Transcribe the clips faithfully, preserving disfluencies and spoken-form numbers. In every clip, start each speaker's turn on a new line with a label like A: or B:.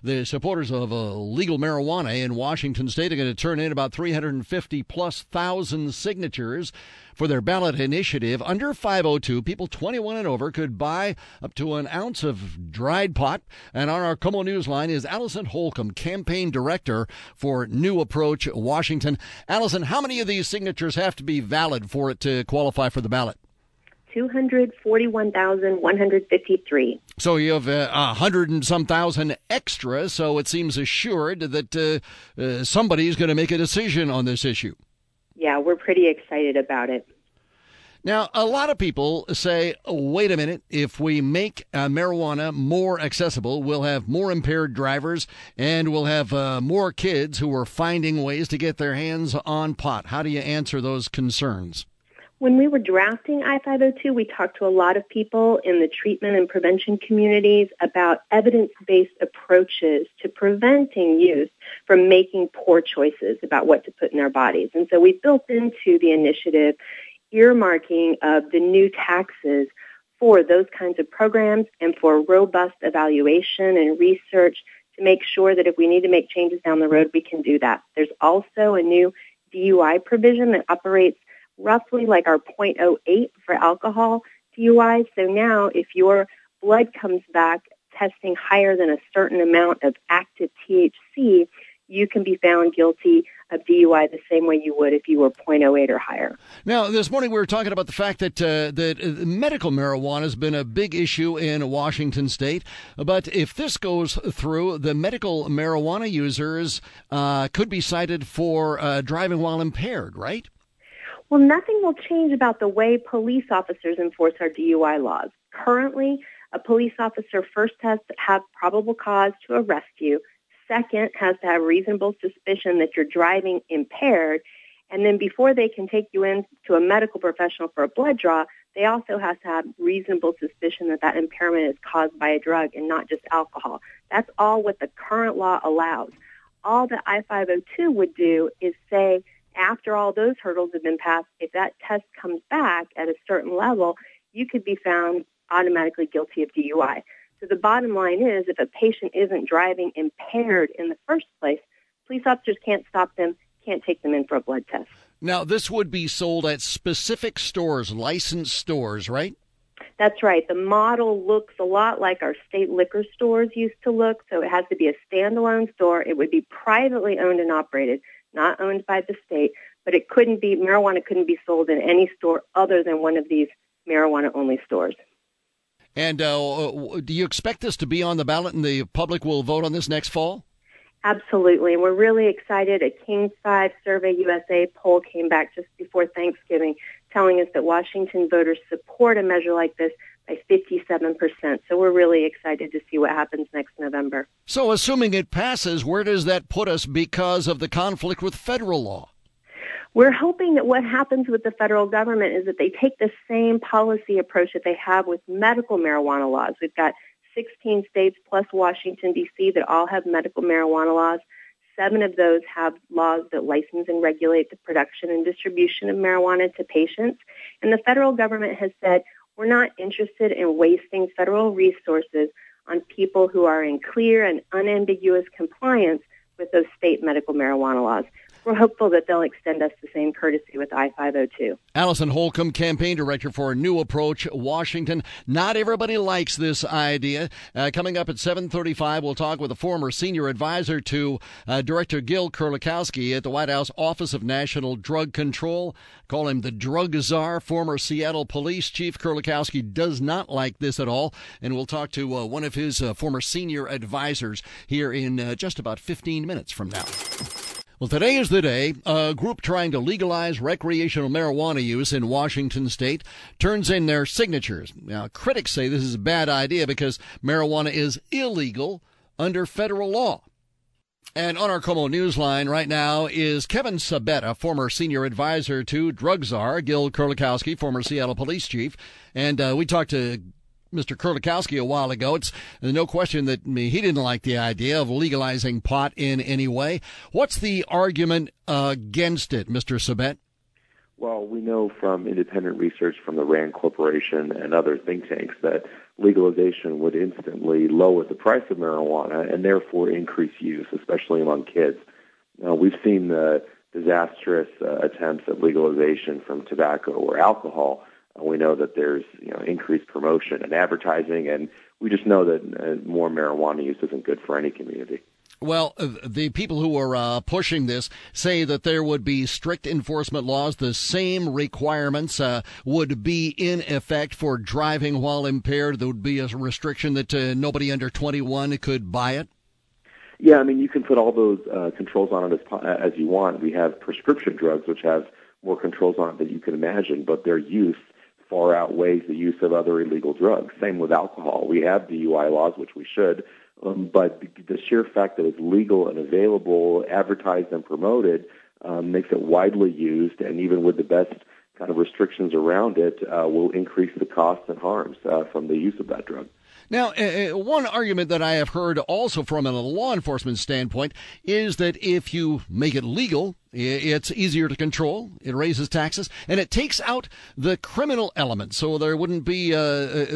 A: The supporters of uh, legal marijuana in Washington state are going to turn in about three hundred fifty plus thousand signatures for their ballot initiative. Under five oh two, people twenty-one and over could buy up to an ounce of dried pot. And on our KOMO Newsline is Allison Holcomb, campaign director for New Approach Washington. Allison, how many of these signatures have to be valid for it to qualify for the ballot?
B: two hundred forty-one thousand one hundred fifty-three.
A: So you have a uh, hundred and some thousand extra, so it seems assured that uh, uh, somebody's going to make a decision on this issue.
B: Yeah, we're pretty excited about it.
A: Now, a lot of people say, oh, wait a minute, if we make uh, marijuana more accessible, we'll have more impaired drivers and we'll have uh, more kids who are finding ways to get their hands on pot. How do you answer those concerns?
B: When we were drafting I five oh two, we talked to a lot of people in the treatment and prevention communities about evidence-based approaches to preventing youth from making poor choices about what to put in their bodies. And so we built into the initiative earmarking of the new taxes for those kinds of programs and for robust evaluation and research to make sure that if we need to make changes down the road, we can do that. There's also a new D U I provision that operates roughly like our point oh eight for alcohol D U I. So now if your blood comes back testing higher than a certain amount of active T H C, you can be found guilty of D U I the same way you would if you were point oh eight or higher.
A: Now, this morning we were talking about the fact that uh, that uh, medical marijuana has been a big issue in Washington state. But if this goes through, the medical marijuana users uh, could be cited for uh, driving while impaired, right?
B: Well, nothing will change about the way police officers enforce our D U I laws. Currently, a police officer first has to have probable cause to arrest you. Second, has to have reasonable suspicion that you're driving impaired. And then before they can take you in to a medical professional for a blood draw, they also have to have reasonable suspicion that that impairment is caused by a drug and not just alcohol. That's all what the current law allows. All that I five oh two would do is say, after all those hurdles have been passed, if that test comes back at a certain level, you could be found automatically guilty of D U I. So the bottom line is, if a patient isn't driving impaired in the first place, police officers can't stop them, can't take them in for a blood test.
A: Now, this would be sold at specific stores, licensed stores, right?
B: That's right. The model looks a lot like our state liquor stores used to look, so it has to be a standalone store. It would be privately owned and operated, not owned by the state, but it couldn't be, marijuana couldn't be sold in any store other than one of these marijuana-only stores.
A: And uh, do you expect this to be on the ballot and the public will vote on this next fall?
B: Absolutely. And we're really excited. A King's five Survey U S A poll came back just before Thanksgiving telling us that Washington voters support a measure like this by fifty-seven percent. So we're really excited to see what happens next November.
A: So assuming it passes, where does that put us because of the conflict with federal law?
B: We're hoping that what happens with the federal government is that they take the same policy approach that they have with medical marijuana laws. We've got sixteen states plus Washington, D C that all have medical marijuana laws. Seven of those have laws that license and regulate the production and distribution of marijuana to patients. And the federal government has said, we're not interested in wasting federal resources on people who are in clear and unambiguous compliance with those state medical marijuana laws. We're hopeful that they'll extend us the same courtesy with I five oh two.
A: Allison Holcomb, campaign director for New Approach Washington. Not everybody likes this idea. Uh, coming up at seven thirty-five, we'll talk with a former senior advisor to uh, Director Gil Kurlikowski at the White House Office of National Drug Control. Call him the drug czar. Former Seattle Police Chief Kurlikowski does not like this at all. And we'll talk to uh, one of his uh, former senior advisors here in uh, just about fifteen minutes from now. Well, today is the day a group trying to legalize recreational marijuana use in Washington state turns in their signatures. Now, critics say this is a bad idea because marijuana is illegal under federal law. And on our KOMO Newsline right now is Kevin Sabetta, former senior advisor to drug czar Gil Kurlikowski, former Seattle Police Chief. And uh, we talked to Mister Kurlikowski a while ago. It's no question that he didn't like the idea of legalizing pot in any way. What's the argument uh, against it, Mister Sabet?
C: Well, we know from independent research from the RAND Corporation and other think tanks that legalization would instantly lower the price of marijuana and therefore increase use, especially among kids. Now, we've seen the disastrous uh, attempts at legalization from tobacco or alcohol. Uh, we know that there's you know increased promotion and advertising, and we just know that uh, more marijuana use isn't good for any community.
A: Well, the people who are uh, pushing this say that there would be strict enforcement laws. The same requirements uh, would be in effect for driving while impaired. There would be a restriction that uh, nobody under twenty-one could buy it.
C: Yeah, I mean, you can put all those uh, controls on it as, as you want. We have prescription drugs, which have more controls on it than you can imagine, but their use far outweighs the use of other illegal drugs. Same with alcohol. We have D U I laws, which we should, um, but the sheer fact that it's legal and available, advertised and promoted, um, makes it widely used, and even with the best kind of restrictions around it, uh, will increase the costs and harms uh, from the use of that drug.
A: Now, uh, one argument that I have heard also from a law enforcement standpoint is that if you make it legal, it's easier to control, it raises taxes, and it takes out the criminal element. So there wouldn't be uh,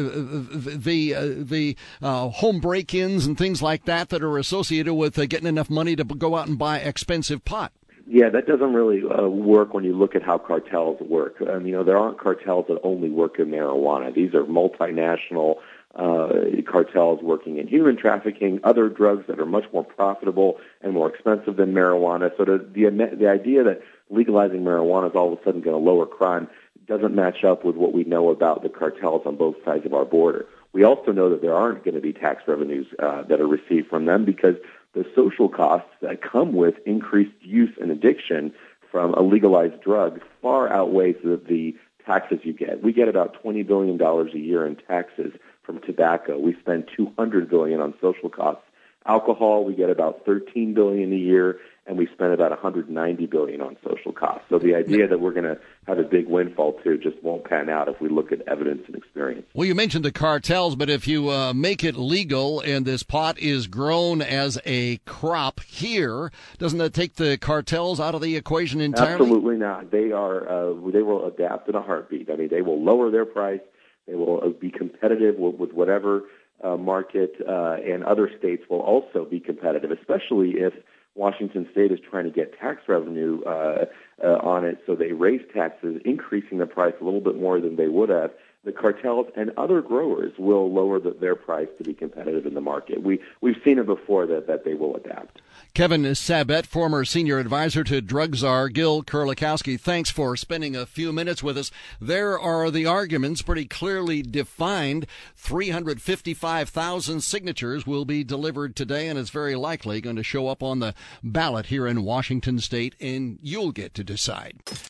A: the uh, the uh, home break-ins and things like that that are associated with uh, getting enough money to go out and buy expensive pot.
C: Yeah, that doesn't really uh, work when you look at how cartels work. Um, you know, there aren't cartels that only work in marijuana. These are multinational uh, cartels working in human trafficking, other drugs that are much more profitable and more expensive than marijuana. So the the, the idea that legalizing marijuana is all of a sudden going to lower crime doesn't match up with what we know about the cartels on both sides of our border. We also know that there aren't going to be tax revenues uh, that are received from them because the social costs that come with increased use and addiction from a legalized drug far outweighs the, the taxes you get. We get about twenty billion dollars a year in taxes from tobacco. We spend two hundred billion dollars on social costs. Alcohol, we get about thirteen billion dollars a year, and we spend about one hundred ninety billion dollars on social costs. So the idea that we're going to have a big windfall too just won't pan out if we look at evidence and experience.
A: Well, you mentioned the cartels, but if you uh, make it legal and this pot is grown as a crop here, doesn't that take the cartels out of the equation entirely?
C: Absolutely not. They are. Uh, they will adapt in a heartbeat. I mean, they will lower their price. They will be competitive with, with whatever uh, market, uh, and other states will also be competitive, especially if Washington State is trying to get tax revenue uh, uh, on it, so they raise taxes, increasing the price a little bit more than they would have. The cartels and other growers will lower the, their price to be competitive in the market. We, we've seen it before that, that they will adapt.
A: Kevin Sabet, former senior advisor to drug czar Gil Kerlikowske, thanks for spending a few minutes with us. There are the arguments pretty clearly defined. three hundred fifty-five thousand signatures will be delivered today, and it's very likely going to show up on the ballot here in Washington State, and you'll get to decide.